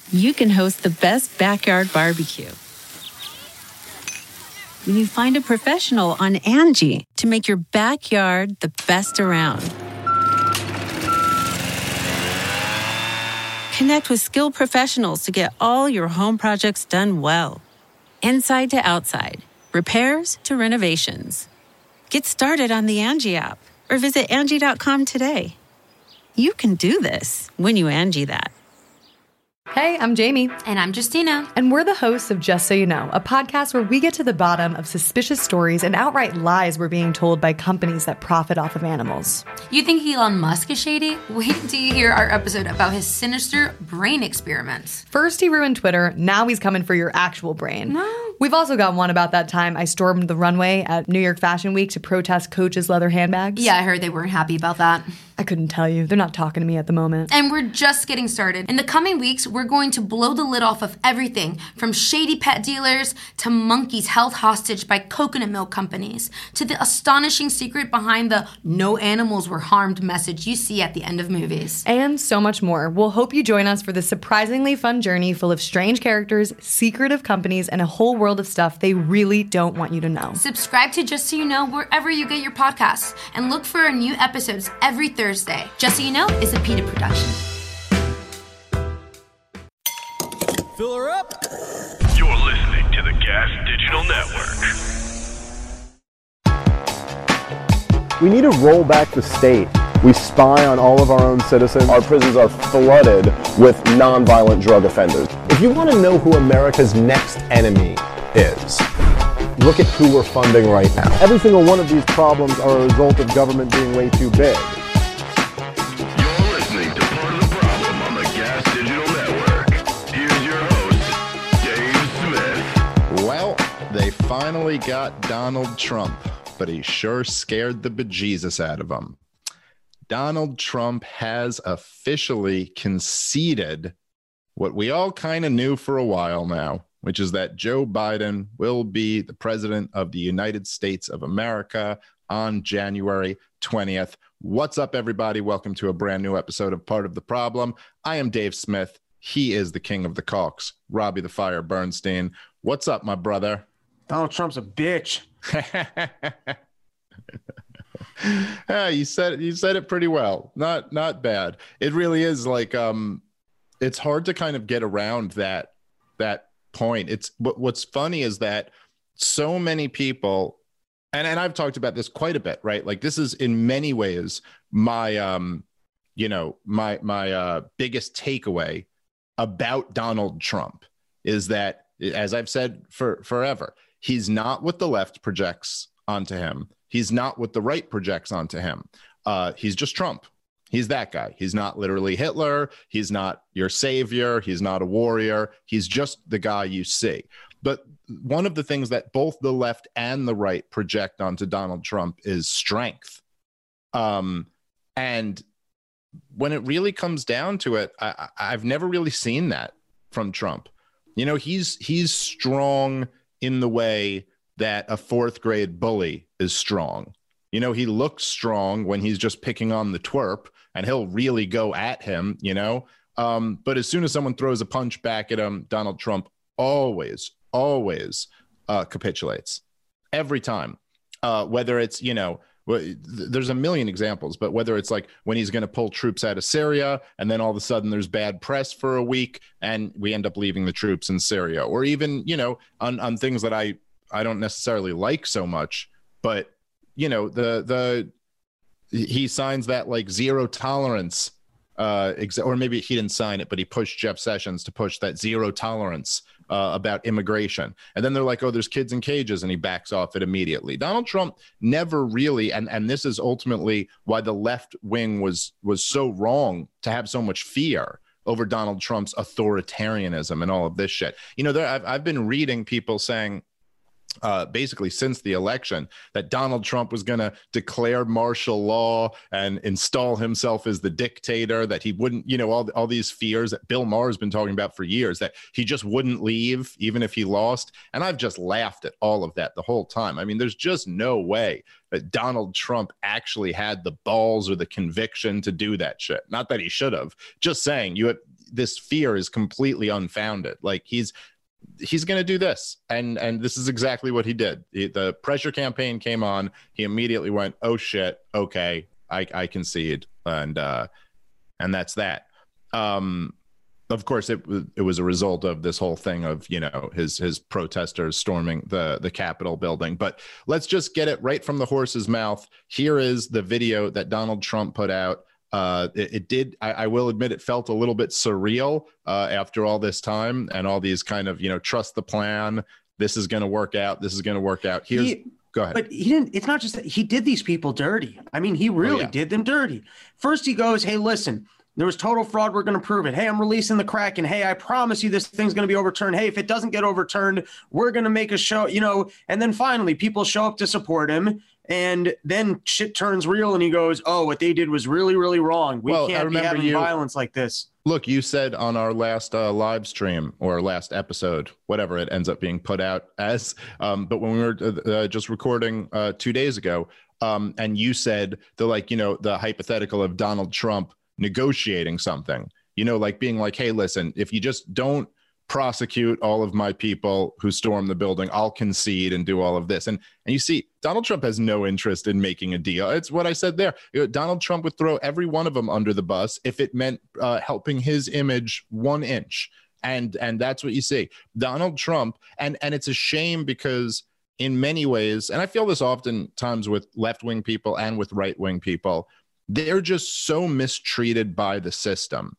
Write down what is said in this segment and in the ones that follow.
you can host the best backyard barbecue. When you find a professional on Angie to make your backyard the best around. Connect with skilled professionals to get all your home projects done well. Inside to outside, repairs to renovations. Get started on the Angie app or visit Angie.com today. You can do this when you Angie that. Hey, I'm Jamie. And I'm Justina. And we're the hosts of Just So You Know, a podcast where we get to the bottom of suspicious stories and outright lies we're being told by companies that profit off of animals. You think Elon Musk is shady? Wait till you hear our episode about his sinister brain experiments. First he ruined Twitter, now he's coming for your actual brain. No. We've also got one about that time I stormed the runway at New York Fashion Week to protest Coach's leather handbags. Yeah, I heard they weren't happy about that. I couldn't tell you. They're not talking to me at the moment. And we're just getting started. In the coming weeks, we're going to blow the lid off of everything from shady pet dealers to monkeys held hostage by coconut milk companies to the astonishing secret behind the "no animals were harmed" message you see at the end of movies. And so much more. We'll hope you join us for this surprisingly fun journey full of strange characters, secretive companies, and a whole world of stuff they really don't want you to know. Subscribe to Just So You Know wherever you get your podcasts and look for our new episodes every Thursday. Just So You Know is a PETA production. Fill her up. You're listening to the Gas Digital Network. We need to roll back the state. We spy on all of our own citizens. Our prisons are flooded with nonviolent drug offenders. If you want to know who America's next enemy is, look at who we're funding right now. Every single one of these problems are a result of government being way too big. You're listening to Part of the Problem on the Gas Digital Network. Here's your host, Dave Smith. Well, they finally got Donald Trump, but he sure scared the bejesus out of him. Donald Trump has officially conceded what we all kind of knew for a while now, which is that Joe Biden will be the president of the United States of America on January 20th. What's up, everybody? Welcome to a brand new episode of Part of the Problem. I am Dave Smith. He is the king of the Caucus, Robbie the Fire Bernstein. What's up, my brother? Donald Trump's a bitch. You said it pretty well. Not bad. It really is like it's hard to kind of get around that point. It's what's funny is that so many people, and I've talked about this quite a bit, right? Like this is in many ways my biggest takeaway about Donald Trump is that, as I've said forever, he's not what the left projects onto him. He's not what the right projects onto him. He's just Trump. He's that guy. He's not literally Hitler. He's not your savior. He's not a warrior. He's just the guy you see. But one of the things that both the left and the right project onto Donald Trump is strength. And when it really comes down to it, I've never really seen that from Trump. You know, he's strong in the way that a fourth grade bully is strong. You know, he looks strong when he's just picking on the twerp and he'll really go at him, you know. But as soon as someone throws a punch back at him, Donald Trump always capitulates every time. Whether it's, you know, there's a million examples, but whether it's like when he's going to pull troops out of Syria and then all of a sudden there's bad press for a week and we end up leaving the troops in Syria, or even, you know, on things that I don't necessarily like so much, but you know, he signs that like zero tolerance, or maybe he didn't sign it, but he pushed Jeff Sessions to push that zero tolerance about immigration. And then they're like, oh, there's kids in cages, and he backs off it immediately. Donald Trump never really, and this is ultimately why the left wing was so wrong to have so much fear over Donald Trump's authoritarianism and all of this shit. You know, I've been reading people saying, basically since the election, that Donald Trump was going to declare martial law and install himself as the dictator, that he wouldn't, you know, all these fears that Bill Maher has been talking about for years, that he just wouldn't leave even if he lost. And I've just laughed at all of that the whole time. I mean, there's just no way that Donald Trump actually had the balls or the conviction to do that shit. Not that he should have, just saying this fear is completely unfounded. Like he's going to do this, and this is exactly what he did. The pressure campaign came on. He immediately went, "Oh shit, okay, I concede," and that's that. Of course, it was a result of this whole thing of, you know, his protesters storming the Capitol building. But let's just get it right from the horse's mouth. Here is the video that Donald Trump put out. It did, I will admit, it felt a little bit surreal after all this time and all these kind of, you know, trust the plan. This is going to work out. This is going to work out. Go ahead. But he didn't. It's not just that he did these people dirty. I mean, he really did them dirty. First, he goes, "Hey, listen, there was total fraud. We're going to prove it. Hey, I'm releasing the Kraken. Hey, I promise you this thing's going to be overturned. Hey, if it doesn't get overturned, we're going to make a show," you know. And then finally, people show up to support him. And then shit turns real and he goes, "Oh, what they did was really, really wrong. We can't be having violence like this." Look, you said on our last live stream or last episode, whatever it ends up being put out as, but when we were just recording 2 days ago, and you said the hypothetical of Donald Trump negotiating something, you know, like being like, "Hey, listen, if you just don't prosecute all of my people who stormed the building, I'll concede and do all of this." And you see, Donald Trump has no interest in making a deal. It's what I said there. Donald Trump would throw every one of them under the bus if it meant helping his image 1 inch. And that's what you see. Donald Trump, and it's a shame because in many ways, and I feel this oftentimes with left-wing people and with right-wing people, they're just so mistreated by the system.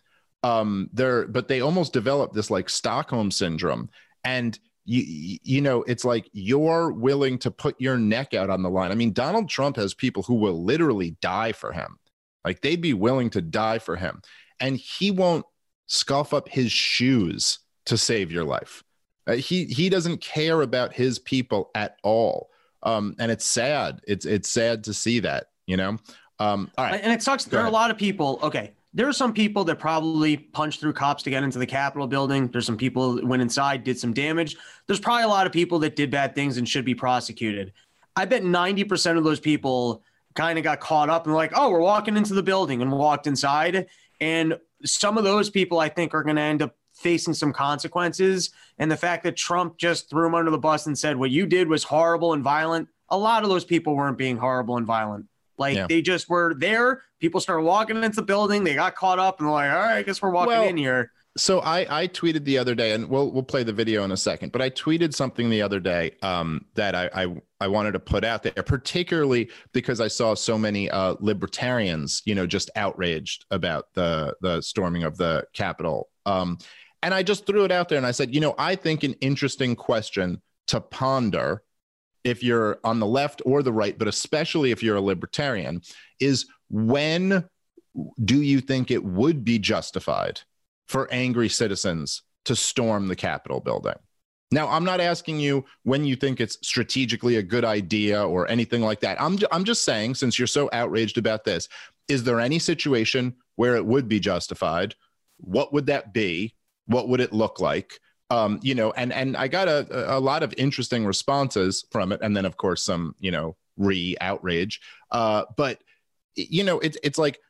But they almost develop this like Stockholm syndrome, and you know, it's like you're willing to put your neck out on the line. I mean, Donald Trump has people who will literally die for him. Like they'd be willing to die for him, and he won't scuff up his shoes to save your life. He doesn't care about his people at all. And it's sad. It's sad to see that, you know? All right. And it sucks. There are a lot of people. Okay. There are some people that probably punched through cops to get into the Capitol building. There's some people that went inside, did some damage. There's probably a lot of people that did bad things and should be prosecuted. I bet 90% of those people kind of got caught up and like, "Oh, we're walking into the building," and walked inside. And some of those people, I think, are going to end up facing some consequences. And the fact that Trump just threw him under the bus and said, "What you did was horrible and violent," a lot of those people weren't being horrible and violent. Like they just were there. People started walking into the building. They got caught up and they're like, "All right, I guess we're walking in here." So I tweeted the other day, and we'll play the video in a second, but I tweeted something the other day that I wanted to put out there, particularly because I saw so many libertarians, you know, just outraged about the storming of the Capitol. And I just threw it out there and I said, you know, I think an interesting question to ponder if you're on the left or the right, but especially if you're a libertarian, is when do you think it would be justified for angry citizens to storm the Capitol building? Now, I'm not asking you when you think it's strategically a good idea or anything like that. I'm just saying, since you're so outraged about this, is there any situation where it would be justified? What would that be? What would it look like? You know, and I got a lot of interesting responses from it. And then, of course, some, you know, outrage. But, you know, it's like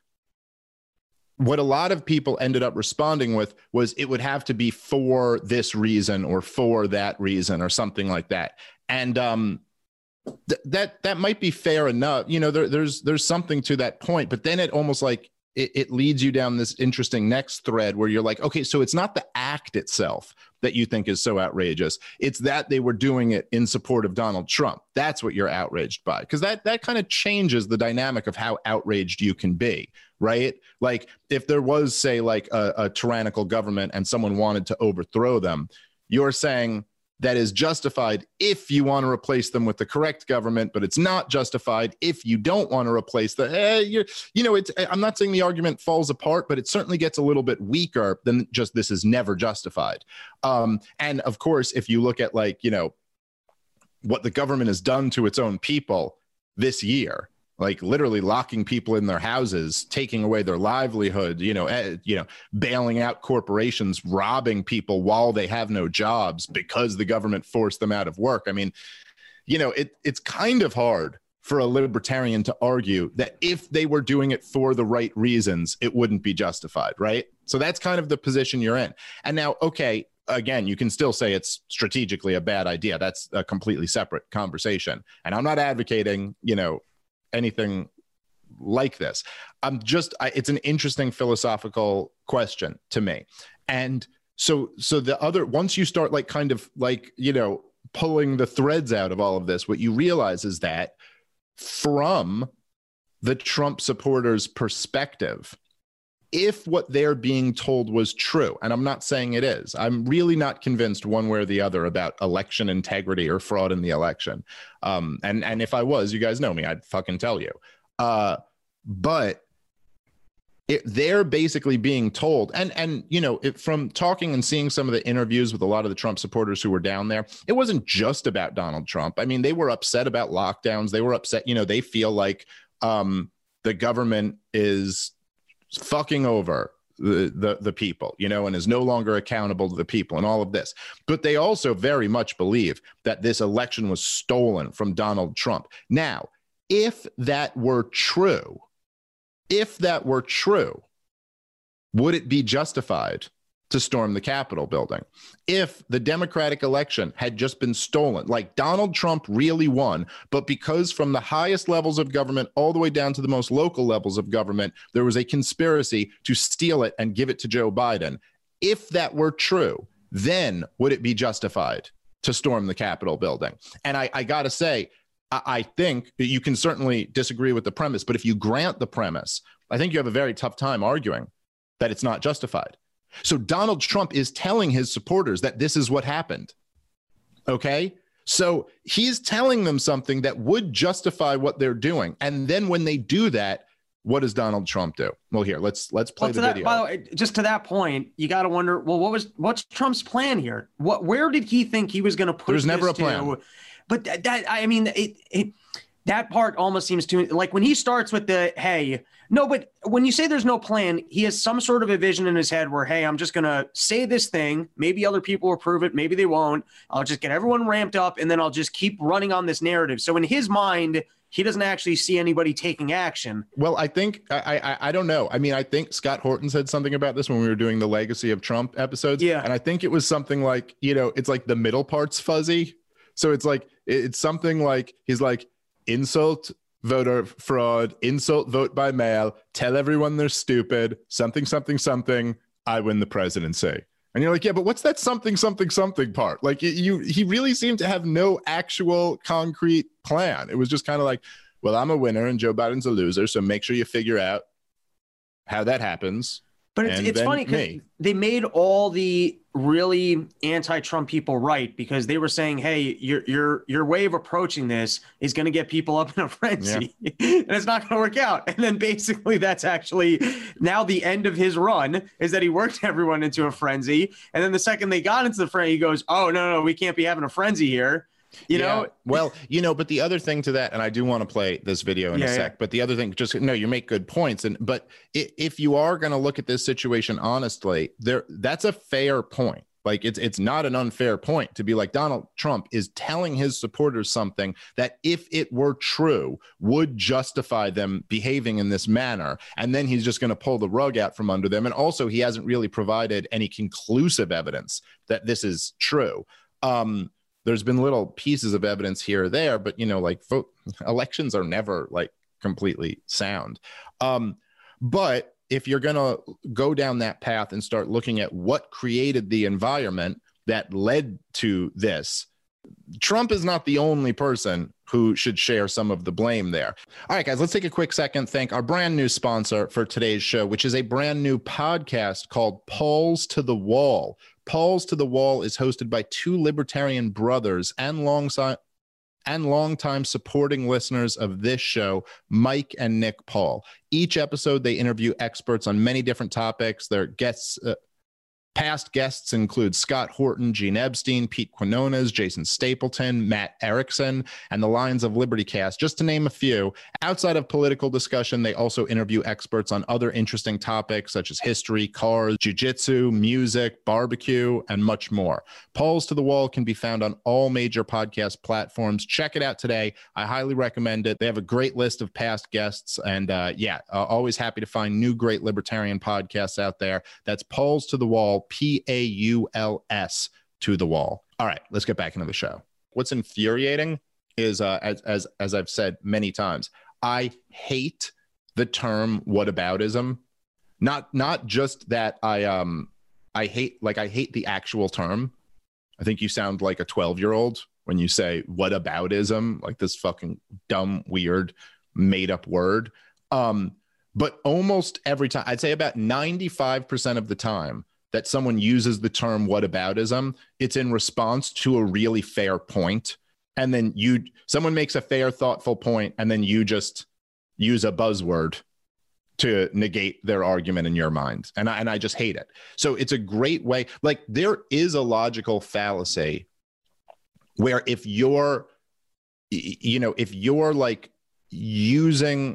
what a lot of people ended up responding with was it would have to be for this reason or for that reason or something like that. And that might be fair enough. You know, there's something to that point. But then it almost like it leads you down this interesting next thread where you're like, okay, so it's not the act itself that you think is so outrageous. It's that they were doing it in support of Donald Trump. That's what you're outraged by, because that kind of changes the dynamic of how outraged you can be, right? Like if there was, say, like a tyrannical government and someone wanted to overthrow them, you're saying that is justified if you want to replace them with the correct government, but it's not justified if you don't want to replace the, you know, I'm not saying the argument falls apart, but it certainly gets a little bit weaker than just this is never justified. And of course, if you look at like, you know, what the government has done to its own people this year, like literally locking people in their houses, taking away their livelihood, you know, bailing out corporations, robbing people while they have no jobs because the government forced them out of work. I mean, you know, it's kind of hard for a libertarian to argue that if they were doing it for the right reasons, it wouldn't be justified, right? So that's kind of the position you're in. And now, okay, again, you can still say it's strategically a bad idea. That's a completely separate conversation. And I'm not advocating, anything like this. It's an interesting philosophical question to me. And so once you start pulling the threads out of all of this, what you realize is that from the Trump supporters' perspective, if what they're being told was true, and I'm not saying it is, I'm really not convinced one way or the other about election integrity or fraud in the election. And if I was, you guys know me, I'd fucking tell you. But they're basically being told, from talking and seeing some of the interviews with a lot of the Trump supporters who were down there, it wasn't just about Donald Trump. I mean, they were upset about lockdowns. They were upset, they feel like the government is fucking over the people, and is no longer accountable to the people and all of this. But they also very much believe that this election was stolen from Donald Trump. Now, if that were true, would it be justified to storm the Capitol building? If the Democratic election had just been stolen, like Donald Trump really won, but because from the highest levels of government all the way down to the most local levels of government, there was a conspiracy to steal it and give it to Joe Biden. If that were true, then would it be justified to storm the Capitol building? And I got to say, I think that you can certainly disagree with the premise, but if you grant the premise, I think you have a very tough time arguing that it's not justified. So Donald Trump is telling his supporters that this is what happened. Okay? So he's telling them something that would justify what they're doing. And then when they do that, what does Donald Trump do? Well, here, let's play the video. By the way, just to that point, you got to wonder, well, what's Trump's plan here? Where did he think he was going to push this to? There's never a plan. But that part almost seems to like when he starts with but when you say there's no plan, he has some sort of a vision in his head where, hey, I'm just going to say this thing. Maybe other people will prove it. Maybe they won't. I'll just get everyone ramped up and then I'll just keep running on this narrative. So in his mind, he doesn't actually see anybody taking action. Well, I think I don't know. I mean, I think Scott Horton said something about this when we were doing the Legacy of Trump episodes. Yeah. And I think it was something like, it's like the middle part's fuzzy. So it's something like he's like, insult voter fraud, insult vote by mail, tell everyone they're stupid, something, something, something, I win the presidency. And you're like, yeah, but what's that something, something, something part? Like he really seemed to have no actual concrete plan. It was just kind of like, well, I'm a winner and Joe Biden's a loser. So make sure you figure out how that happens. But it's funny because they made all the really anti-Trump people right because they were saying, hey, your way of approaching this is going to get people up in a frenzy and it's not going to work out. And then basically that's actually now the end of his run is that he worked everyone into a frenzy. And then the second they got into the frenzy, he goes, oh, no, we can't be having a frenzy here. You know, well, but the other thing to that, and I do want to play this video in a sec, but the other thing, you make good points. But if you are going to look at this situation honestly, that's a fair point. Like it's not an unfair point to be like Donald Trump is telling his supporters something that if it were true would justify them behaving in this manner. And then he's just going to pull the rug out from under them. And also he hasn't really provided any conclusive evidence that this is true. There's been little pieces of evidence here or there, but elections are never like completely sound. But if you're going to go down that path and start looking at what created the environment that led to this, Trump is not the only person who should share some of the blame there. All right, guys, let's take a quick second. Thank our brand new sponsor for today's show, which is a brand new podcast called Paul's to the Wall. Paul's to the Wall is hosted by two libertarian brothers and longtime supporting listeners of this show, Mike and Nick Paul. Each episode, they interview experts on many different topics. Their guests Past guests include Scott Horton, Gene Epstein, Pete Quinones, Jason Stapleton, Matt Erickson, and the Lions of Liberty cast, just to name a few. Outside of political discussion, they also interview experts on other interesting topics such as history, cars, jiu-jitsu, music, barbecue, and much more. Balls to the Wall can be found on all major podcast platforms. Check it out today. I highly recommend it. They have a great list of past guests, and always happy to find new great libertarian podcasts out there. That's Balls to the Wall, PAULS to the Wall. All right, let's get back into the show. What's infuriating is, as I've said many times, I hate the term whataboutism. Not just that I hate the actual term. I think you sound like a 12-year-old when you say whataboutism, like this fucking dumb, weird, made-up word. But almost every time, I'd say about 95% of the time that someone uses the term whataboutism, it's in response to a really fair point. And then someone makes a fair, thoughtful point, and then you just use a buzzword to negate their argument in your mind. And I just hate it. So it's a great way. Like, there is a logical fallacy where if you're like using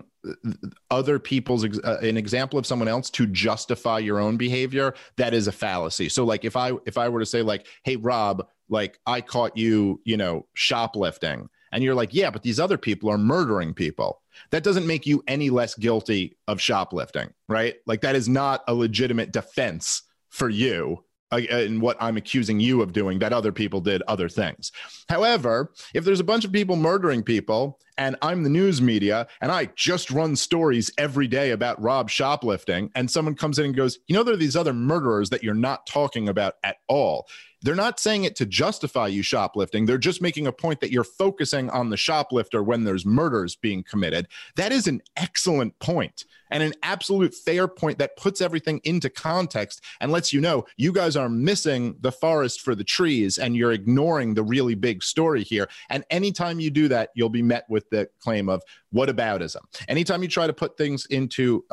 other people's an example of someone else to justify your own behavior, that is a fallacy. So like if I were to say like, hey Rob, like I caught you, shoplifting, and you're like, yeah, but these other people are murdering people. That doesn't make you any less guilty of shoplifting, right? Like that is not a legitimate defense for you in what I'm accusing you of doing, that other people did other things. However, if there's a bunch of people murdering people and I'm the news media and I just run stories every day about Rob shoplifting, and someone comes in and goes, there are these other murderers that you're not talking about at all. They're not saying it to justify you shoplifting. They're just making a point that you're focusing on the shoplifter when there's murders being committed. That is an excellent point and an absolute fair point that puts everything into context and lets you know you guys are missing the forest for the trees and you're ignoring the really big story here. And anytime you do that, you'll be met with the claim of whataboutism. Anytime you try to put things into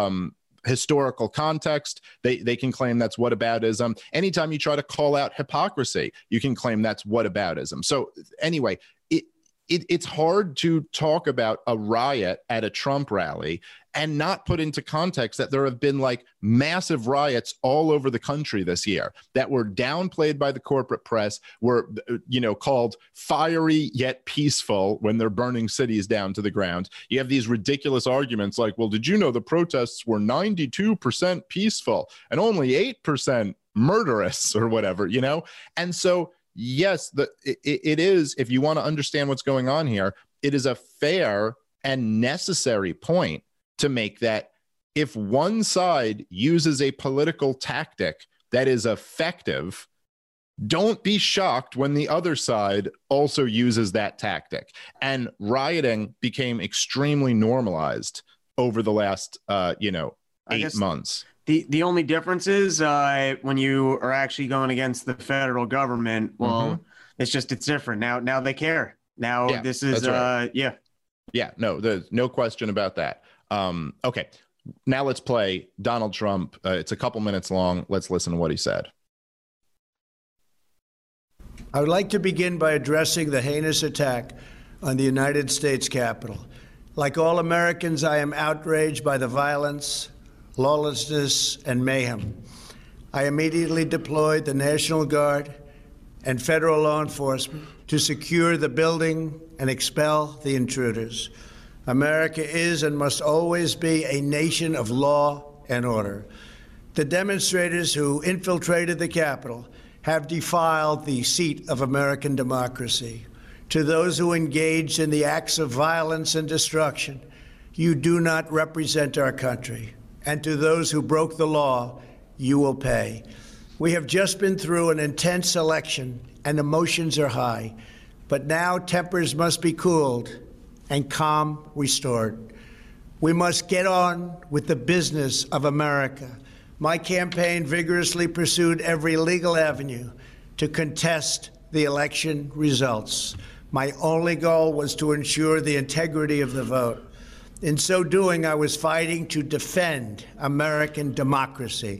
historical context, they can claim that's whataboutism. Anytime you try to call out hypocrisy, you can claim that's whataboutism. So anyway, it's hard to talk about a riot at a Trump rally and not put into context that there have been like massive riots all over the country this year that were downplayed by the corporate press, were, called fiery yet peaceful when they're burning cities down to the ground. You have these ridiculous arguments like, well, did you know the protests were 92% peaceful and only 8% murderous or whatever, And so, yes, it is, if you want to understand what's going on here, it is a fair and necessary point to make that if one side uses a political tactic that is effective, don't be shocked when the other side also uses that tactic. And rioting became extremely normalized over the last, 8 months. The only difference is when you are actually going against the federal government, well, it's different. Now they care. Now this is, right. Yeah, no, there's no question about that. Okay, now let's play Donald Trump. It's a couple minutes long. Let's listen to what he said. I would like to begin by addressing the heinous attack on the United States Capitol. Like all Americans, I am outraged by the violence, lawlessness, and mayhem. I immediately deployed the National Guard and federal law enforcement to secure the building and expel the intruders. America is and must always be a nation of law and order. The demonstrators who infiltrated the Capitol have defiled the seat of American democracy. To those who engaged in the acts of violence and destruction, you do not represent our country. And to those who broke the law, you will pay. We have just been through an intense election and emotions are high, but now tempers must be cooled and calm restored. We must get on with the business of America. My campaign vigorously pursued every legal avenue to contest the election results. My only goal was to ensure the integrity of the vote. In so doing, I was fighting to defend American democracy.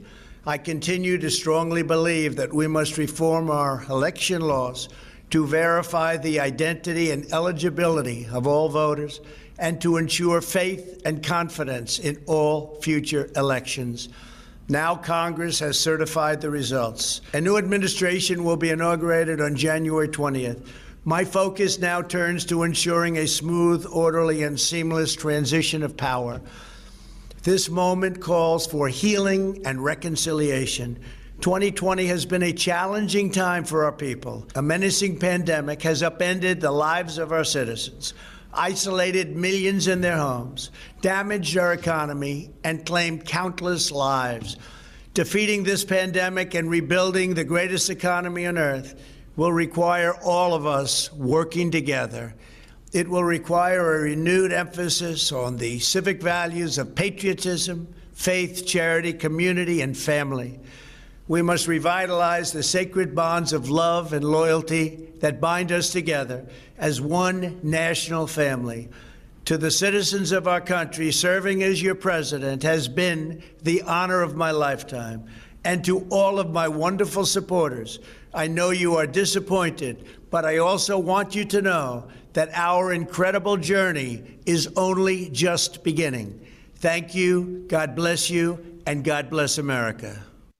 I continue to strongly believe that we must reform our election laws to verify the identity and eligibility of all voters and to ensure faith and confidence in all future elections. Now Congress has certified the results. A new administration will be inaugurated on January 20th. My focus now turns to ensuring a smooth, orderly, and seamless transition of power. This moment calls for healing and reconciliation. 2020 has been a challenging time for our people. A menacing pandemic has upended the lives of our citizens, isolated millions in their homes, damaged our economy, and claimed countless lives. Defeating this pandemic and rebuilding the greatest economy on earth will require all of us working together. It will require a renewed emphasis on the civic values of patriotism, faith, charity, community, and family. We must revitalize the sacred bonds of love and loyalty that bind us together as one national family. To the citizens of our country, serving as your president has been the honor of my lifetime. And to all of my wonderful supporters, I know you are disappointed, but I also want you to know that our incredible journey is only just beginning. Thank you, God bless you, and God bless America.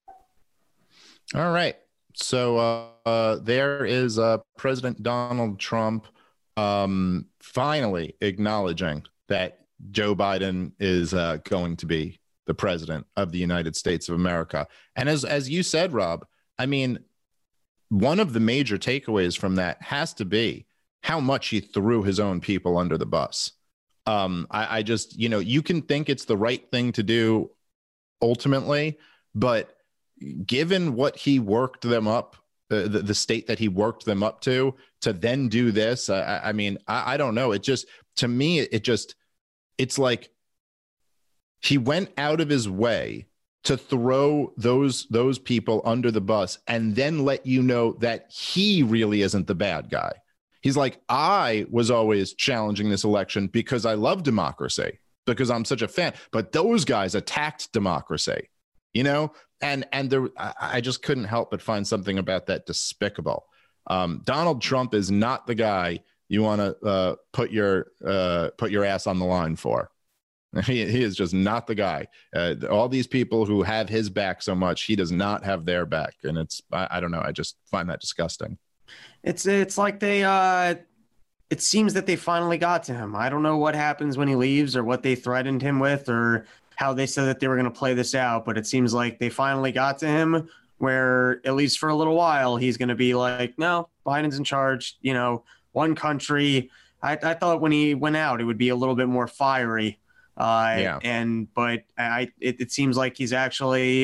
All right. So there is President Donald Trump finally acknowledging that Joe Biden is going to be the president of the United States of America. And as you said, Rob, I mean, one of the major takeaways from that has to be how much he threw his own people under the bus. I just, you can think it's the right thing to do ultimately, but given what he worked them up, the state that he worked them up to then do this, I mean, I don't know. It just, to me, it's like he went out of his way to throw those people under the bus and then let you know that he really isn't the bad guy. He's like, I was always challenging this election because I love democracy, because I'm such a fan. But those guys attacked democracy, and there, I just couldn't help but find something about that despicable. Donald Trump is not the guy you want to put your ass on the line for. He is just not the guy. All these people who have his back so much, he does not have their back. And I don't know. I just find that disgusting. It's like it seems that they finally got to him. I don't know what happens when he leaves or what they threatened him with or how they said that they were going to play this out, but it seems like they finally got to him where, at least for a little while, he's going to be like, no, Biden's in charge, one country. I thought when he went out, it would be a little bit more fiery. But it seems like he's actually,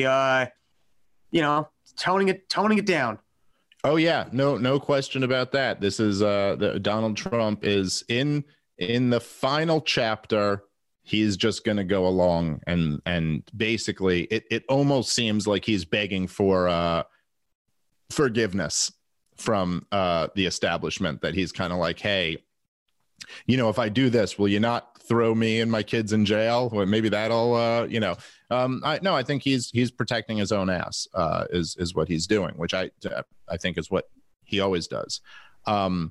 toning it down. Oh yeah, no question about that. This is Donald Trump is in the final chapter. He's just going to go along and basically it almost seems like he's begging for forgiveness from the establishment, that he's kind of like, hey, if I do this, will you not throw me and my kids in jail? Well, maybe that'll, I think he's protecting his own ass, is what he's doing, which I think is what he always does. So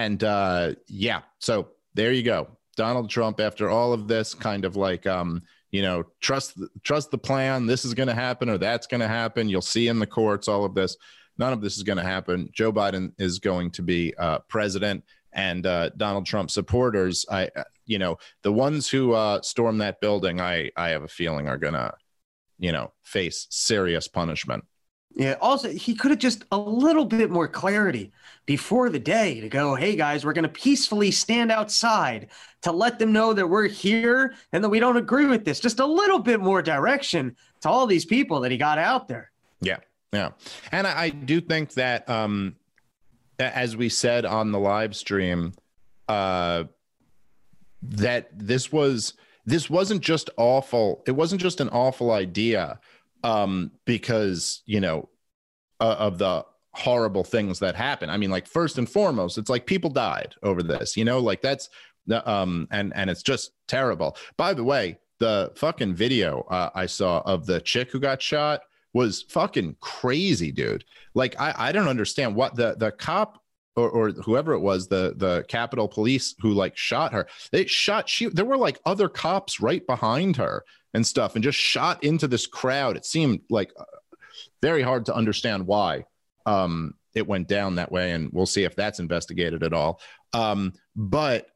there you go. Donald Trump, after all of this, kind of like, trust the plan. This is going to happen or that's going to happen. You'll see in the courts, all of this. None of this is going to happen. Joe Biden is going to be president. And Donald Trump supporters, the ones who stormed that building, I have a feeling are going to, face serious punishment. Yeah. Also, he could have just a little bit more clarity before the day to go, hey, guys, we're going to peacefully stand outside to let them know that we're here and that we don't agree with this. Just a little bit more direction to all these people that he got out there. Yeah. Yeah. And I do think that, as we said on the live stream, that this wasn't just awful. It wasn't just an awful idea because, of the horrible things that happen. I mean, like, first and foremost, it's like people died over this, that's and it's just terrible. By the way, the fucking video I saw of the chick who got shot was fucking crazy, dude. Like, I don't understand what the cop or whoever it was, the Capitol Police who like shot her. There were like other cops right behind her and stuff, and just shot into this crowd. It seemed like very hard to understand why it went down that way, and we'll see if that's investigated at all. But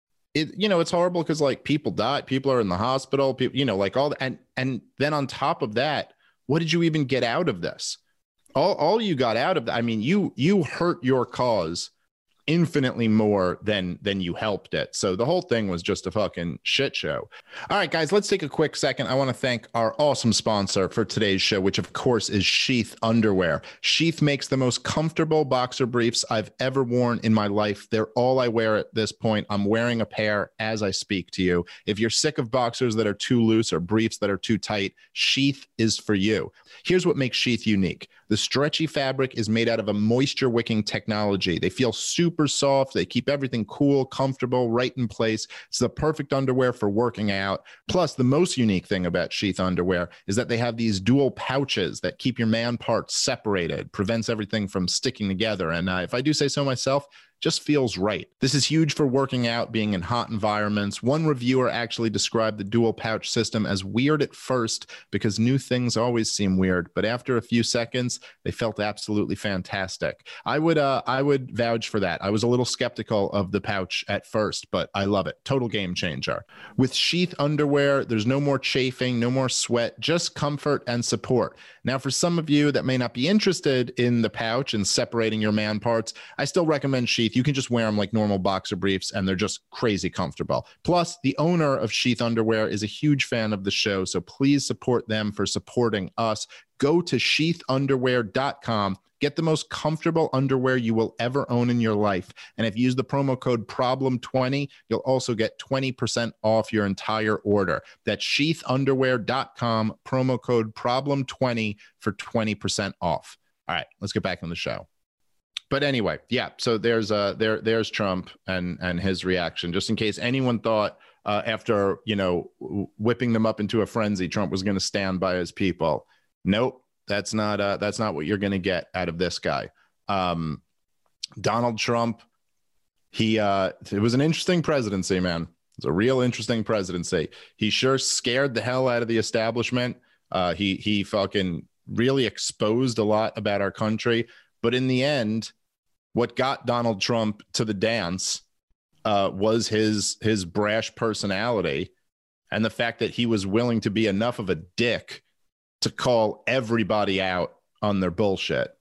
it's horrible because like people died, people are in the hospital, people, like all that, and then on top of that, what did you even get out of this? All you got out of that, I mean, you hurt your cause infinitely more than you helped it. So the whole thing was just a fucking shit show. All right, guys, let's take a quick second. I want to thank our awesome sponsor for today's show, which of course is Sheath Underwear. Sheath makes the most comfortable boxer briefs I've ever worn in my life. They're all I wear at this point. I'm wearing a pair as I speak to you. If you're sick of boxers that are too loose or briefs that are too tight, Sheath is for you. Here's what makes Sheath unique. The stretchy fabric is made out of a moisture wicking technology. They feel super soft. They keep everything cool, comfortable, right in place. It's the perfect underwear for working out. Plus, the most unique thing about Sheath underwear is that they have these dual pouches that keep your man parts separated, prevents everything from sticking together. And if I do say so myself, just feels right. This is huge for working out, being in hot environments. One reviewer actually described the dual pouch system as weird at first because new things always seem weird, but after a few seconds, they felt absolutely fantastic. I would vouch for that. I was a little skeptical of the pouch at first, but I love it. Total game changer. With Sheath underwear, there's no more chafing, no more sweat, just comfort and support. Now, for some of you that may not be interested in the pouch and separating your man parts, I still recommend Sheath. You can just wear them like normal boxer briefs and they're just crazy comfortable. Plus, the owner of Sheath Underwear is a huge fan of the show, so please support them for supporting us. Go to sheathunderwear.com. Get the most comfortable underwear you will ever own in your life. And if you use the promo code PROBLEM20, you'll also get 20% off your entire order. That's sheathunderwear.com, promo code PROBLEM20 for 20% off. All right, let's get back on the show. But anyway, yeah, so there's Trump and his reaction. Just in case anyone thought after, whipping them up into a frenzy, Trump was going to stand by his people. Nope, that's not what you're going to get out of this guy. Donald Trump, it was an interesting presidency, man. It was a real interesting presidency. He sure scared the hell out of the establishment. He fucking really exposed a lot about our country. But in the end, what got Donald Trump to the dance was his brash personality and the fact that he was willing to be enough of a dick to call everybody out on their bullshit,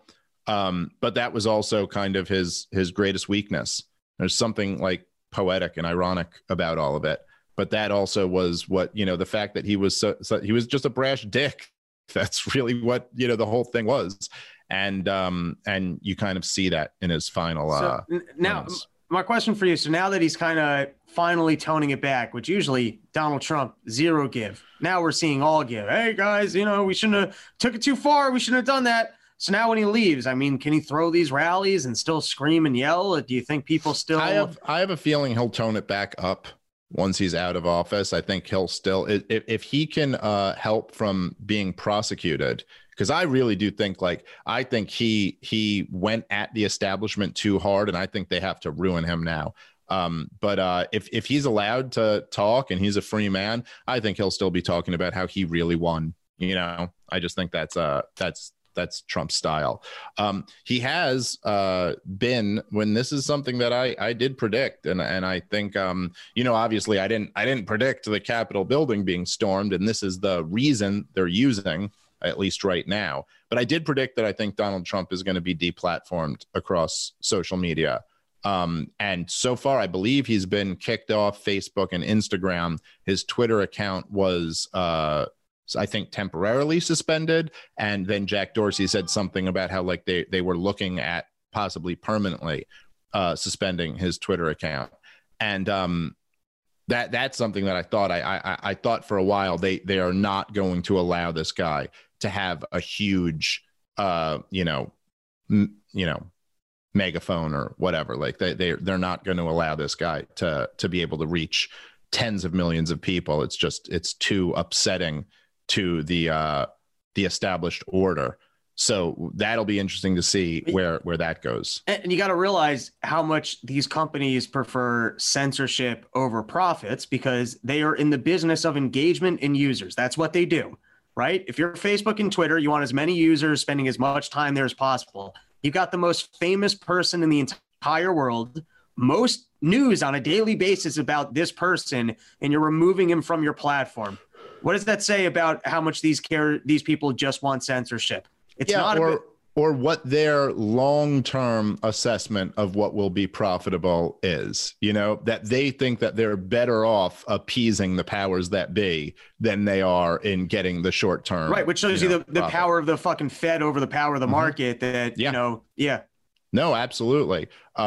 But that was also kind of his greatest weakness. There's something like poetic and ironic about all of it. But that also was what, the fact that he was he was just a brash dick. That's really what, the whole thing was. And you kind of see that in his final. Now, my question for you. So now that he's kind of finally toning it back, which usually Donald Trump, zero give. Now we're seeing all give. Hey guys, we shouldn't have took it too far. We shouldn't have done that. So now when he leaves, I mean, can he throw these rallies and still scream and yell? Or do you think people still? I have a feeling he'll tone it back up once he's out of office. I think he'll still, if he can help from being prosecuted. Because I really do think I think he went at the establishment too hard, and I think they have to ruin him now. But if he's allowed to talk and he's a free man, I think he'll still be talking about how he really won. I just think that's Trump's style. He has been, when this is something that I did predict, and I think obviously I didn't predict the Capitol building being stormed, and this is the reason they're using, at least right now. But I did predict that I think Donald Trump is going to be deplatformed across social media. And so far, I believe he's been kicked off Facebook and Instagram. His Twitter account was, I think, temporarily suspended. And then Jack Dorsey said something about how they were looking at possibly permanently suspending his Twitter account. And that's something that I thought I thought for a while they are not going to allow this guy to have a huge megaphone or whatever. They're not going to allow this guy to be able to reach tens of millions of people. It's too upsetting to the the established order. So that'll be interesting to see where that goes. And you got to realize how much these companies prefer censorship over profits, because they are in the business of engagement in users. That's what they do, right? If you're Facebook and Twitter, you want as many users spending as much time there as possible. You've got the most famous person in the entire world, most news on a daily basis about this person, and you're removing him from your platform. What does that say about how much these people just want censorship? It's or what their long-term assessment of what will be profitable is, that they think that they're better off appeasing the powers that be than they are in getting the short-term. Right, which shows you the power of the fucking Fed over the power of the market No, absolutely.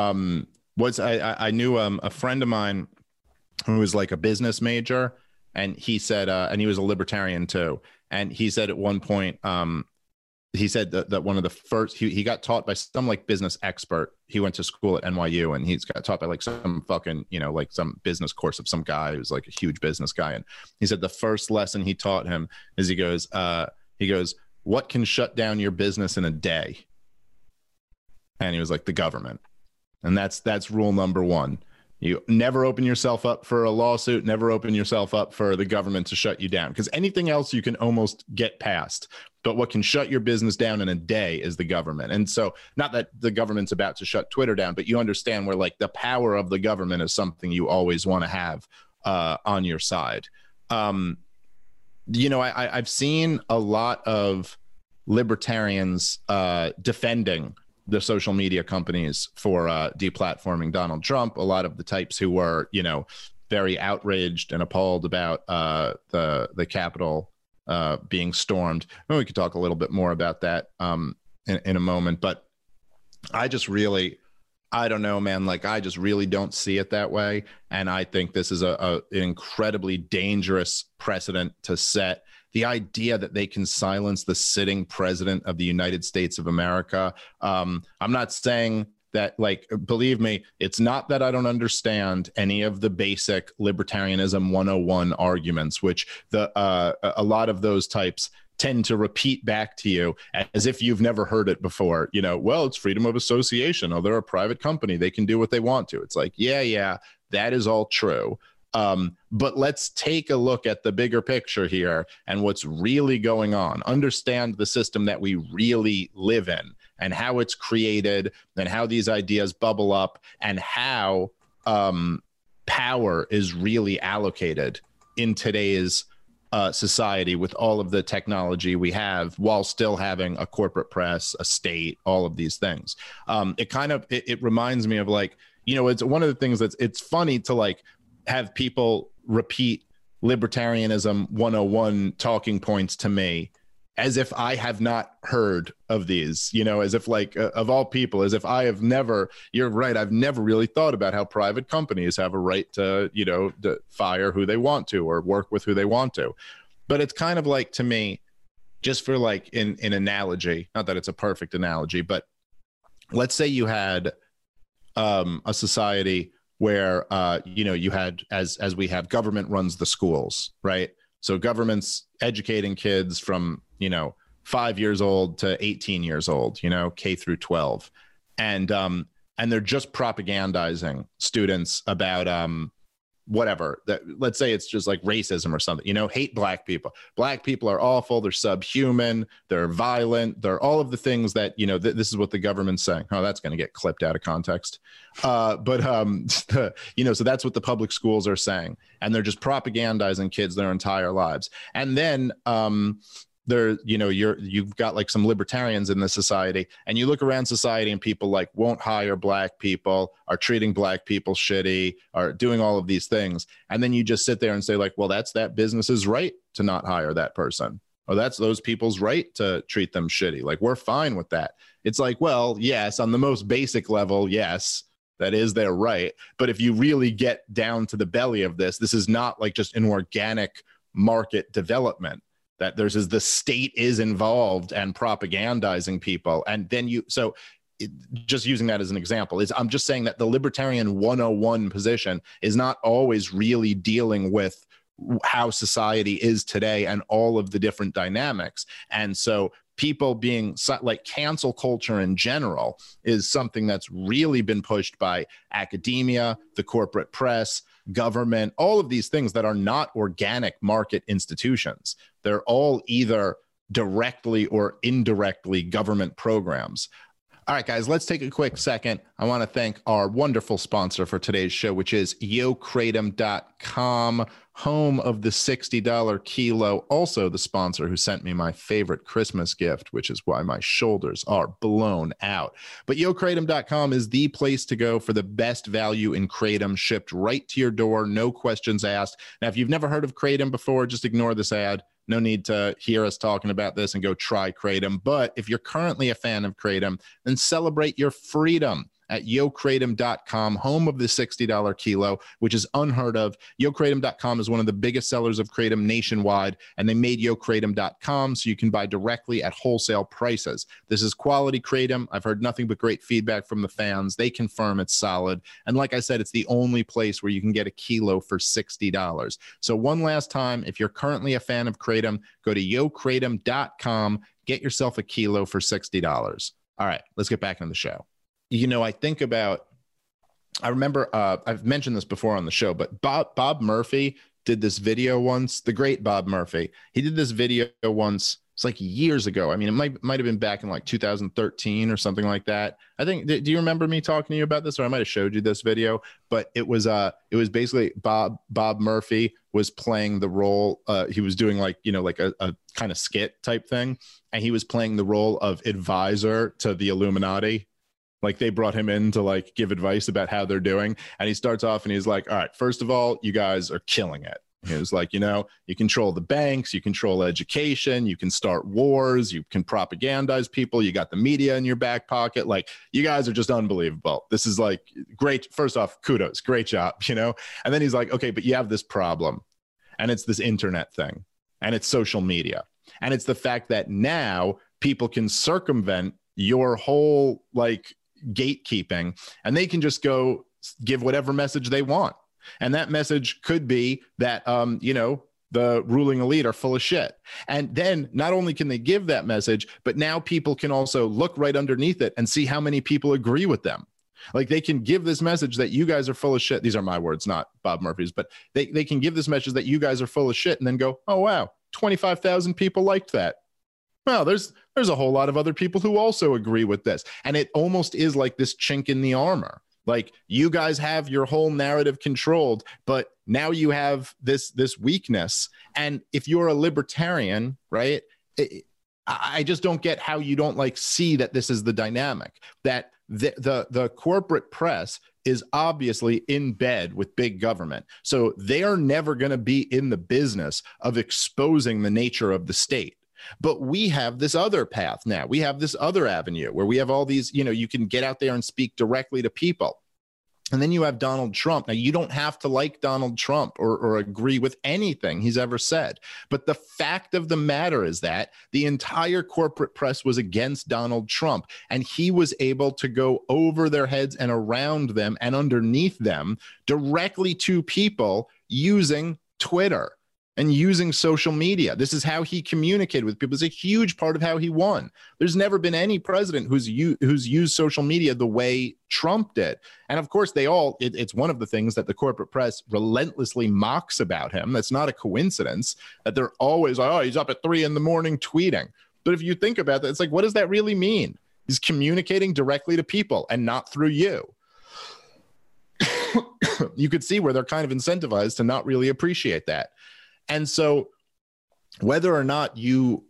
I knew a friend of mine who was like a business major, and he said, and he was a libertarian too. And he said at one point, he said that one of the first, he got taught by some like business expert. He went to school at NYU, and he's got taught by like some fucking, like some business course of some guy who's like a huge business guy. And he said the first lesson he taught him is he goes, what can shut down your business in a day? And he was like, the government. And that's rule number one. You never open yourself up for a lawsuit, never open yourself up for the government to shut you down, because anything else you can almost get past. But what can shut your business down in a day is the government. And so not that the government's about to shut Twitter down, but you understand where like the power of the government is something you always want to have on your side. I've seen a lot of libertarians defending the social media companies for deplatforming Donald Trump. A lot of the types who were, very outraged and appalled about the Capitol being stormed. And we could talk a little bit more about that in a moment. But I don't know, man. Like, I just really don't see it that way. And I think this is an incredibly dangerous precedent to set. The idea that they can silence the sitting president of the United States of America. I'm not saying that, like, believe me, it's not that I don't understand any of the basic libertarianism 101 arguments, which a lot of those types tend to repeat back to you as if you've never heard it before. Well, it's freedom of association. Oh, they're a private company. They can do what they want to. It's like, yeah, that is all true. But let's take a look at the bigger picture here and what's really going on. Understand the system that we really live in and how it's created and how these ideas bubble up and how power is really allocated in today's society with all of the technology we have, while still having a corporate press, a state, all of these things. It reminds me of, like, it's one of the things it's funny to like have people repeat libertarianism 101 talking points to me as if I have not heard of these, as if, like, of all people, as if I have never, you're right, I've never really thought about how private companies have a right to, to fire who they want to or work with who they want to. But it's kind of like, to me, just for like in analogy, not that it's a perfect analogy, but let's say you had a society where, you had, as we have, government runs the schools, right? So government's educating kids from, 5 years old to 18 years old, K through 12. And they're just propagandizing students about whatever. Let's say it's just like racism or something, hate black people. Black people are awful. They're subhuman. They're violent. They're all of the things that, this is what the government's saying. Oh, that's going to get clipped out of context. So that's what the public schools are saying. And they're just propagandizing kids their entire lives. And then you've got like some libertarians in the society, and you look around society and people like won't hire black people, are treating black people shitty, are doing all of these things. And then you just sit there and say, like, well, that's that business's right to not hire that person. Or that's those people's right to treat them shitty. Like, we're fine with that. It's like, well, yes, on the most basic level, yes, that is their right. But if you really get down to the belly of this is not like just an organic market development. That the state is involved and propagandizing people. And then just using that as an example, I'm just saying that the libertarian 101 position is not always really dealing with how society is today and all of the different dynamics. And so people being like cancel culture in general is something that's really been pushed by academia, the corporate press, government, all of these things that are not organic market institutions. They're all either directly or indirectly government programs. All right, guys, let's take a quick second. I want to thank our wonderful sponsor for today's show, which is YoKratom.com, home of the $60 kilo. Also the sponsor who sent me my favorite Christmas gift, which is why my shoulders are blown out. But YoKratom.com is the place to go for the best value in Kratom, shipped right to your door, no questions asked. Now, if you've never heard of Kratom before, just ignore this ad. No need to hear us talking about this and go try Kratom. But if you're currently a fan of Kratom, then celebrate your freedom at YoKratom.com, home of the $60 kilo, which is unheard of. YoKratom.com is one of the biggest sellers of Kratom nationwide, and they made YoKratom.com so you can buy directly at wholesale prices. This is quality Kratom. I've heard nothing but great feedback from the fans. They confirm it's solid. And like I said, it's the only place where you can get a kilo for $60. So one last time, if you're currently a fan of Kratom, go to YoKratom.com, get yourself a kilo for $60. All right, let's get back into the show. You know, I remember, I've mentioned this before on the show, but Bob Murphy did this video once, the great Bob Murphy. He did this video once, it's like years ago. I mean, it might have been back in like 2013 or something like that. I think, do you remember me talking to you about this? Or I might have showed you this video, but it was basically Bob Murphy was playing the role. He was doing like, you know, like a kind of skit type thing. And he was playing the role of advisor to the Illuminati. Like they brought him in to like give advice about how they're doing. And he starts off and he's like, all right, first of all, you guys are killing it. He was like, you know, you control the banks, you control education, you can start wars, you can propagandize people, you got the media in your back pocket. Like you guys are just unbelievable. This is like great. First off, kudos, great job, you know? And then he's like, okay, but you have this problem and it's this internet thing and it's social media. And it's the fact that now people can circumvent your whole like gatekeeping and they can just go give whatever message they want. And that message could be that, you know, the ruling elite are full of shit. And then not only can they give that message, but now people can also look right underneath it and see how many people agree with them. Like they can give this message that you guys are full of shit. These are my words, not Bob Murphy's, but they can give this message that you guys are full of shit and then go, oh, wow, 25,000 people liked that. Well, there's a whole lot of other people who also agree with this. And it almost is like this chink in the armor. Like you guys have your whole narrative controlled, but now you have this weakness. And if you're a libertarian, right, I just don't get how you don't like see that this is the dynamic, that the corporate press is obviously in bed with big government. So they are never going to be in the business of exposing the nature of the state. But we have this other path now. We have this other avenue where we have all these, you know, you can get out there and speak directly to people. And then you have Donald Trump. Now, you don't have to like Donald Trump or agree with anything he's ever said. But the fact of the matter is that the entire corporate press was against Donald Trump, and he was able to go over their heads and around them and underneath them directly to people using Twitter and using social media. This is how he communicated with people. It's a huge part of how he won. There's never been any president who's used social media the way Trump did. And of course, it's one of the things that the corporate press relentlessly mocks about him. That's not a coincidence that they're always like, oh, he's up at 3 a.m. tweeting. But if you think about that, it's like, what does that really mean? He's communicating directly to people and not through you. You could see where they're kind of incentivized to not really appreciate that. And so whether or not you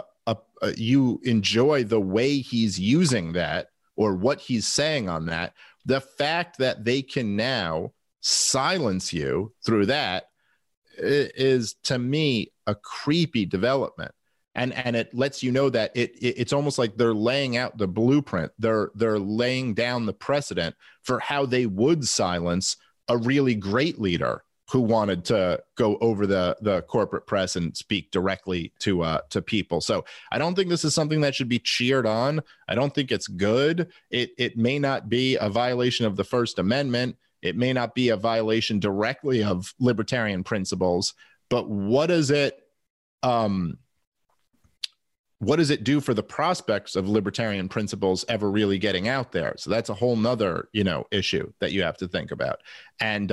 enjoy the way he's using that or what he's saying on that, the fact that they can now silence you through that is, to me, a creepy development. And it lets you know that it's almost like they're laying out the blueprint. They're laying down the precedent for how they would silence a really great leader who wanted to go over the corporate press and speak directly to people. So I don't think this is something that should be cheered on. I don't think it's good. It may not be a violation of the First Amendment. It may not be a violation directly of libertarian principles, But what does it do for the prospects of libertarian principles ever really getting out there? So that's a whole nother, issue that you have to think about. And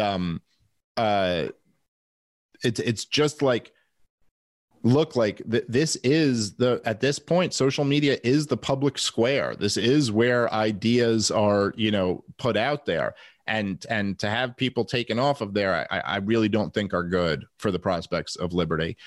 it's just like, look, like this is at this point, social media is the public square. This is where ideas are, put out there. And to have people taken off of there, I really don't think are good for the prospects of liberty.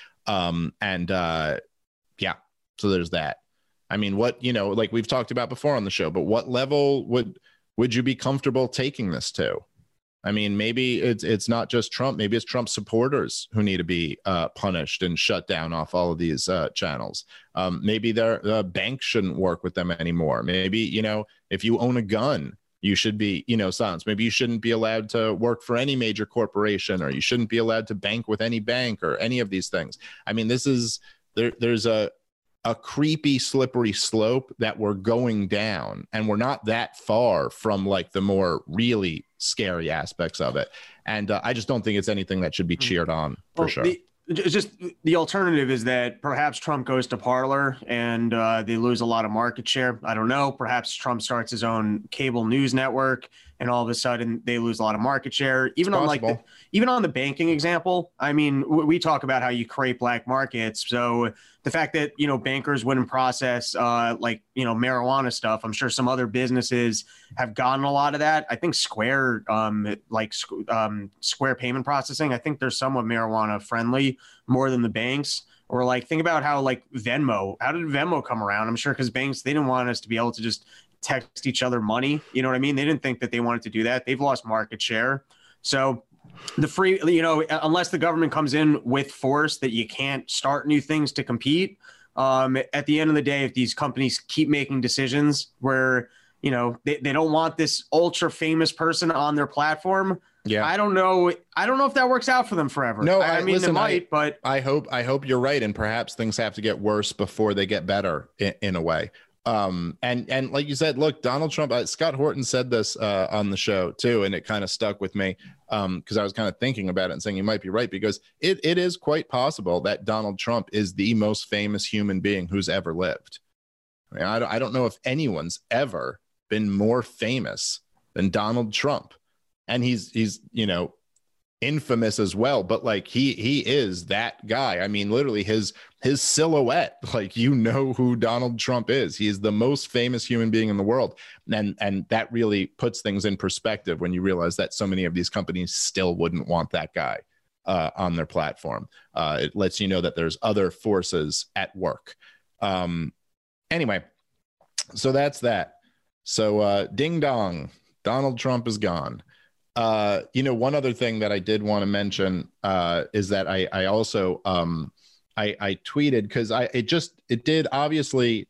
So there's that. I mean, what, like we've talked about before on the show, but what level would you be comfortable taking this to? I mean, maybe it's not just Trump. Maybe it's Trump supporters who need to be punished and shut down off all of these channels. Maybe their banks shouldn't work with them anymore. Maybe, if you own a gun, you should be, silenced. Maybe you shouldn't be allowed to work for any major corporation, or you shouldn't be allowed to bank with any bank or any of these things. I mean, there's a creepy, slippery slope that we're going down, and we're not that far from like the more really scary aspects of it. And I just don't think it's anything that should be cheered on for sure. The alternative is that perhaps Trump goes to Parler and they lose a lot of market share. I don't know. Perhaps Trump starts his own cable news network and all of a sudden they lose a lot of market share. Even on the banking example, I mean, we talk about how you create black markets. So the fact that, bankers wouldn't process marijuana stuff, I'm sure some other businesses have gotten a lot of that. I think Square, Square payment processing, I think they're somewhat marijuana friendly more than the banks. Or like, think about how like Venmo, how did Venmo come around? I'm sure because banks, they didn't want us to be able to just text each other money. You know what I mean? They didn't think that they wanted to do that. They've lost market share. So the free, unless the government comes in with force that you can't start new things to compete. At the end of the day, if these companies keep making decisions where, they don't want this ultra famous person on their platform. Yeah. I don't know if that works out for them forever. No, I mean, listen, it might, but I hope you're right. And perhaps things have to get worse before they get better in a way. And like you said, look, Donald Trump, Scott Horton said this on the show too, and it kind of stuck with me because I was kind of thinking about it and saying you might be right, because it is quite possible that Donald Trump is the most famous human being who's ever lived. I mean, I don't know if anyone's ever been more famous than Donald Trump, and he's infamous as well, but like he is that guy. I mean, literally his silhouette, like, who Donald Trump is. He is the most famous human being in the world. And that really puts things in perspective when you realize that so many of these companies still wouldn't want that guy on their platform. It lets you know that there's other forces at work. Anyway, so that's that. So ding dong, Donald Trump is gone. One other thing that I did want to mention is that I also I tweeted, because it did obviously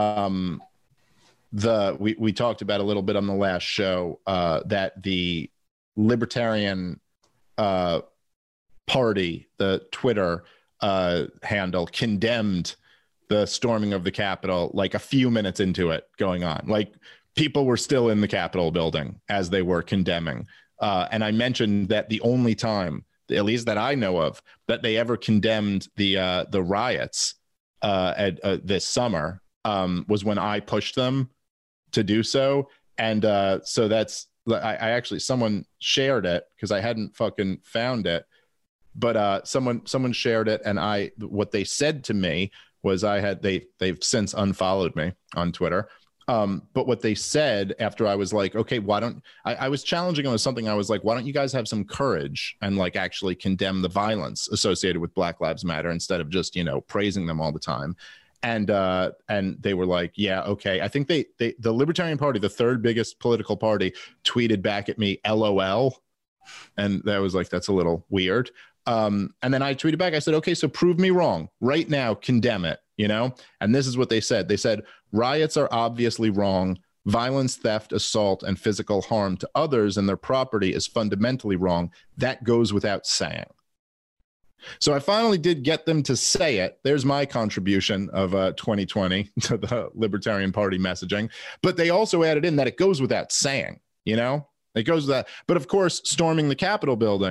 we talked about a little bit on the last show that the Libertarian Party, the Twitter handle, condemned the storming of the Capitol like a few minutes into it going on. Like, people were still in the Capitol building as they were condemning. And I mentioned that the only time, at least that I know of, that they ever condemned the riots this summer was when I pushed them to do so. And so that's, I actually, someone shared it because I hadn't fucking found it, but someone shared it, and what they said to me was they've since unfollowed me on Twitter. But what they said after I was like, okay, I was challenging them with something. I was like, why don't you guys have some courage and like actually condemn the violence associated with Black Lives Matter instead of just, praising them all the time. And they were like, yeah, okay. I think the Libertarian Party, the third biggest political party, tweeted back at me, LOL. And that was like, that's a little weird. And then I tweeted back, I said, okay, so prove me wrong right now, condemn it, And this is what they said. They said, riots are obviously wrong. Violence, theft, assault, and physical harm to others and their property is fundamentally wrong. That goes without saying. So I finally did get them to say it. There's my contribution of 2020 to the Libertarian Party messaging. But they also added in that it goes without saying, It goes without. But of course, storming the Capitol building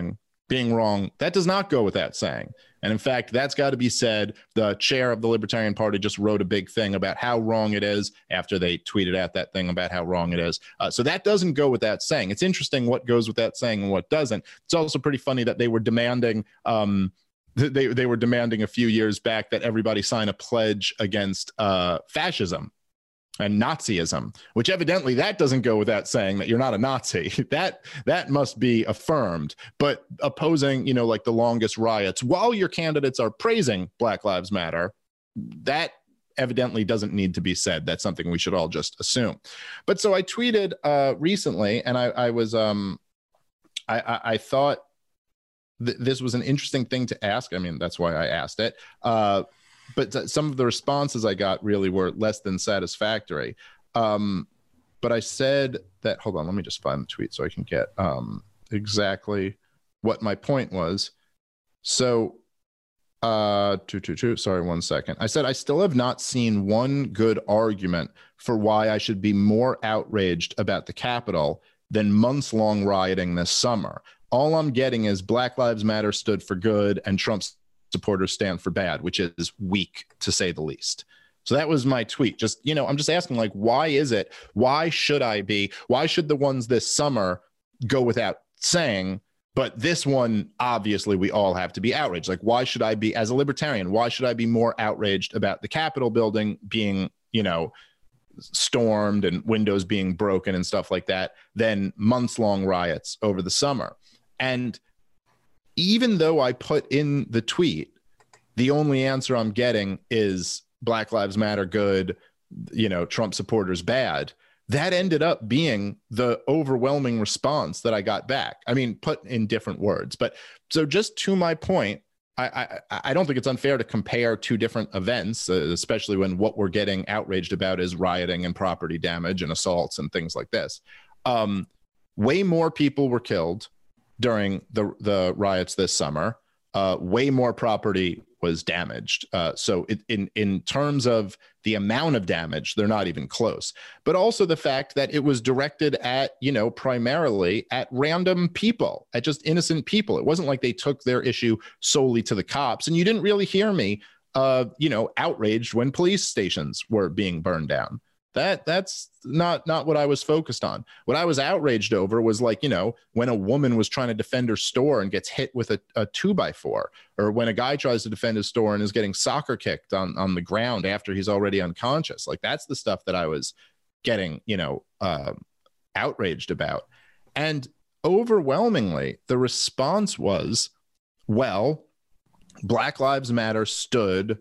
being wrong, that does not go without saying. And in fact, that's got to be said. The chair of the Libertarian Party just wrote a big thing about how wrong it is after they tweeted out that thing about how wrong it is. So that doesn't go without saying. It's interesting what goes without saying and what doesn't. It's also pretty funny that they were demanding they were demanding a few years back that everybody sign a pledge against fascism and Nazism, which evidently that doesn't go without saying that you're not a Nazi. That must be affirmed. But opposing, like the longest riots while your candidates are praising Black Lives Matter, that evidently doesn't need to be said. That's something we should all just assume. But so I tweeted recently, and I was I thought this was an interesting thing to ask. I mean, that's why I asked it. But some of the responses I got really were less than satisfactory. But I said that, hold on, let me just find the tweet so I can get exactly what my point was. So, sorry, 1 second. I said, I still have not seen one good argument for why I should be more outraged about the Capitol than months-long rioting this summer. All I'm getting is Black Lives Matter stood for good and Trump's supporters stand for bad, which is weak to say the least. So that was my tweet. Just, I'm just asking, why is it? Why should the ones this summer go without saying, but this one, obviously we all have to be outraged. Why should I be, as a libertarian, why should I be more outraged about the Capitol building being, stormed and windows being broken and stuff like that than months-long riots over the summer? And even though I put in the tweet, the only answer I'm getting is Black Lives Matter good, Trump supporters bad. That ended up being the overwhelming response that I got back. I mean, put in different words. But so just to my point, I don't think it's unfair to compare two different events, especially when what we're getting outraged about is rioting and property damage and assaults and things like this. Way more people were killed during the riots this summer. Way more property was damaged. So in terms of the amount of damage, they're not even close. But also the fact that it was directed at, primarily at random people, at just innocent people. It wasn't like they took their issue solely to the cops. And you didn't really hear me, outraged when police stations were being burned down. That's not what I was focused on. What I was outraged over was when a woman was trying to defend her store and gets hit with a 2x4, or when a guy tries to defend his store and is getting soccer kicked on the ground after he's already unconscious. That's the stuff that I was getting, outraged about. And overwhelmingly, the response was, well, Black Lives Matter stood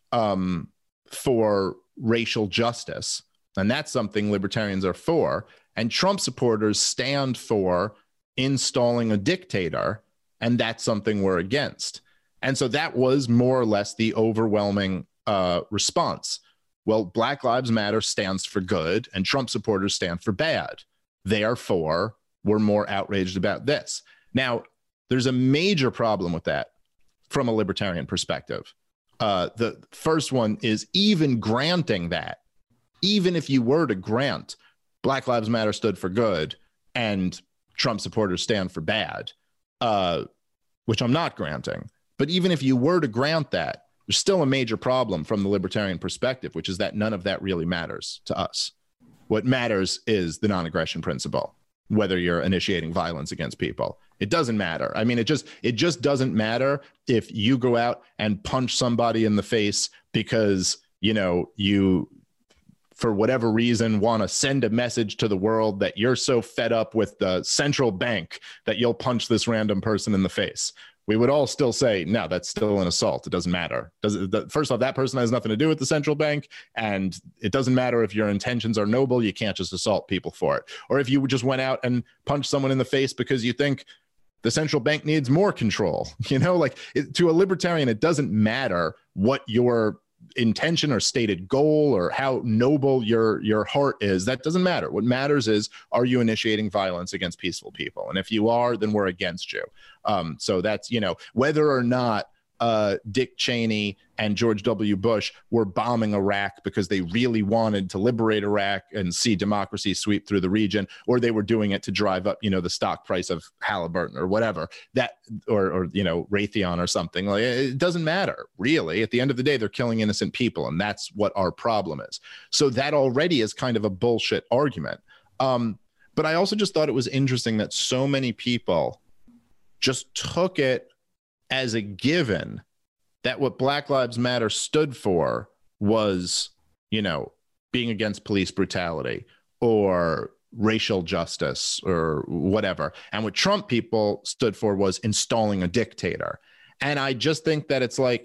for racial justice. And that's something libertarians are for. And Trump supporters stand for installing a dictator. And that's something we're against. And so that was more or less the overwhelming response. Well, Black Lives Matter stands for good and Trump supporters stand for bad. Therefore, we're more outraged about this. Now, there's a major problem with that from a libertarian perspective. The first one is even granting that. Even if you were to grant Black Lives Matter stood for good and Trump supporters stand for bad, which I'm not granting, but even if you were to grant that, there's still a major problem from the libertarian perspective, which is that none of that really matters to us. What matters is the non-aggression principle, whether you're initiating violence against people. It doesn't matter. I mean, it just doesn't matter if you go out and punch somebody in the face because, you for whatever reason, want to send a message to the world that you're so fed up with the central bank that you'll punch this random person in the face. We would all still say, no, that's still an assault. It doesn't matter. First off, that person has nothing to do with the central bank. And it doesn't matter if your intentions are noble. You can't just assault people for it. Or if you just went out and punched someone in the face because you think the central bank needs more control, to a libertarian, it doesn't matter what your intention or stated goal or how noble your heart is. That doesn't matter. What matters is, are you initiating violence against peaceful people? And if you are, then we're against you. So that's, whether or not Dick Cheney and George W. Bush were bombing Iraq because they really wanted to liberate Iraq and see democracy sweep through the region, or they were doing it to drive up, the stock price of Halliburton or whatever, that, or Raytheon or something. Like, it doesn't matter, really. At the end of the day, they're killing innocent people, and that's what our problem is. So that already is kind of a bullshit argument. But I also just thought it was interesting that so many people just took it as a given that what Black Lives Matter stood for was, being against police brutality or racial justice or whatever. And what Trump people stood for was installing a dictator. And I just think that it's like,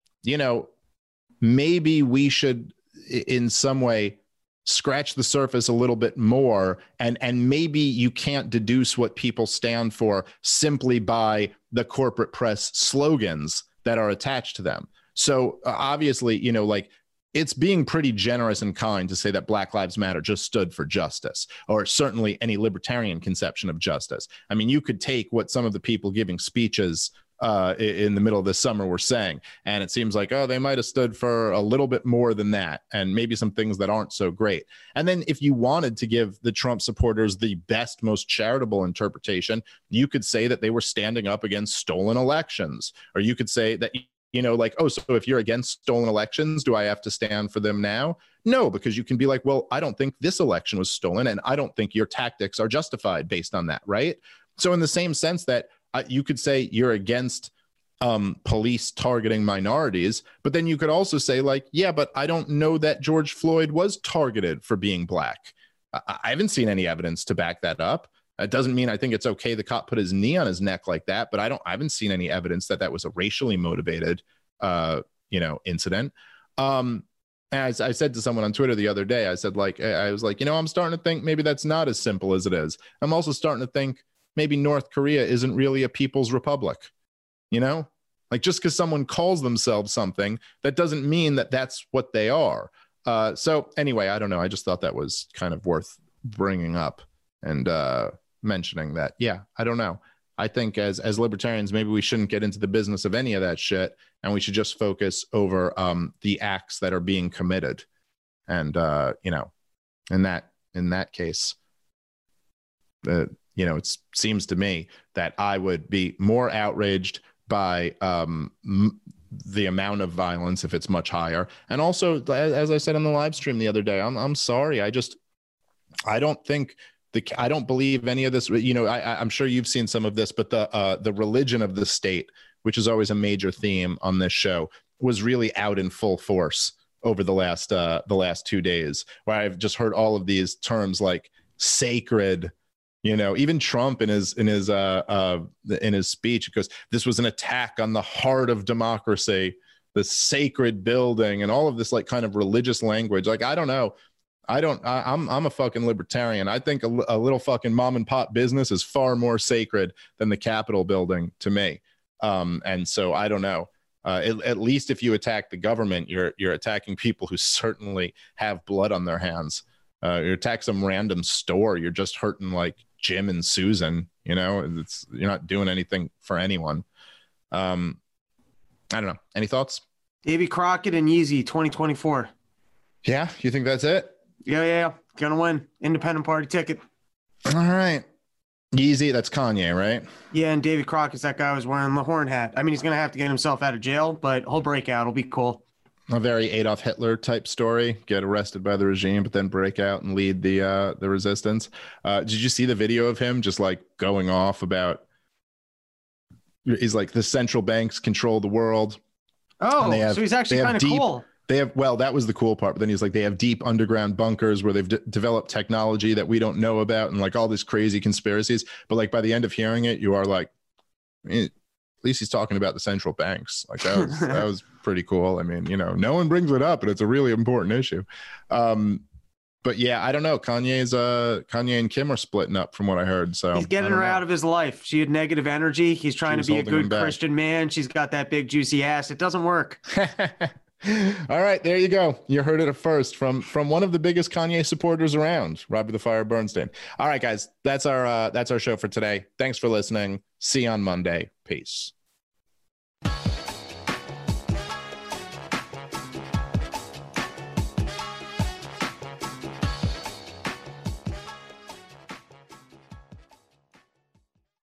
maybe we should in some way scratch the surface a little bit more, and maybe you can't deduce what people stand for simply by the corporate press slogans that are attached to them. So obviously, it's being pretty generous and kind to say that Black Lives Matter just stood for justice, or certainly any libertarian conception of justice. I mean, you could take what some of the people giving speeches in the middle of this summer were saying, and it seems like, they might have stood for a little bit more than that, and maybe some things that aren't so great. And then if you wanted to give the Trump supporters the best, most charitable interpretation, you could say that they were standing up against stolen elections, or you could say that, so if you're against stolen elections, do I have to stand for them now? No, because you can be like, well, I don't think this election was stolen, and I don't think your tactics are justified based on that, right? So in the same sense that you could say you're against police targeting minorities, but then you could also say, like, yeah, but I don't know that George Floyd was targeted for being Black. I haven't seen any evidence to back that up. It doesn't mean I think it's okay the cop put his knee on his neck like that, but I haven't seen any evidence that was a racially motivated, incident. As I said to someone on Twitter the other day, I said, I was like, I'm starting to think maybe that's not as simple as it is. I'm also starting to think maybe North Korea isn't really a people's republic, like just because someone calls themselves something, that doesn't mean that that's what they are. So anyway, I don't know. I just thought that was kind of worth bringing up and mentioning that. Yeah, I don't know. I think as libertarians, maybe we shouldn't get into the business of any of that shit, and we should just focus over the acts that are being committed. And, in that case, it seems to me that I would be more outraged by the amount of violence if it's much higher. And also, as I said on the live stream the other day, I'm sorry. I don't believe any of this. I'm sure you've seen some of this, but the religion of the state, which is always a major theme on this show, was really out in full force over the last 2 days, where I've just heard all of these terms like sacred. Even Trump in his speech, because this was an attack on the heart of democracy, the sacred building, and all of this like kind of religious language. Like, I don't know. I'm a fucking libertarian. I think a little fucking mom and pop business is far more sacred than the Capitol building to me. And so I don't know. At least if you attack the government, you're attacking people who certainly have blood on their hands. You attack some random store, you're just hurting like Jim and Susan. You're not doing anything for anyone. I don't know. Any thoughts? Davy Crockett and Yeezy 2024. Yeah, you think that's it? Yeah. Gonna win. Independent party ticket. All right. Yeezy, that's Kanye, right? Yeah, and Davy Crockett's that guy who's wearing the horn hat. I mean, he's gonna have to get himself out of jail, but he'll break out. It'll be cool. A very Adolf Hitler type story. Get arrested by the regime, but then break out and lead the resistance. Did you see the video of him just like going off about? He's like, the central banks control the world. Oh, so he's actually kind of cool. That was the cool part. But then he's like, they have deep underground bunkers where they've developed technology that we don't know about, and like all these crazy conspiracies. But like by the end of hearing it, you are like, at least he's talking about the central banks. Like that was pretty cool. I mean, no one brings it up, but it's a really important issue. But yeah, I don't know. Kanye and Kim are splitting up from what I heard. So he's getting her out of his life. She had negative energy. He's trying to be a good Christian man. She's got that big juicy ass. It doesn't work. All right, there you go. You heard it first from one of the biggest Kanye supporters around, Robbie the Fire Bernstein. All right, guys, that's our show for today. Thanks for listening. See you on Monday. Peace.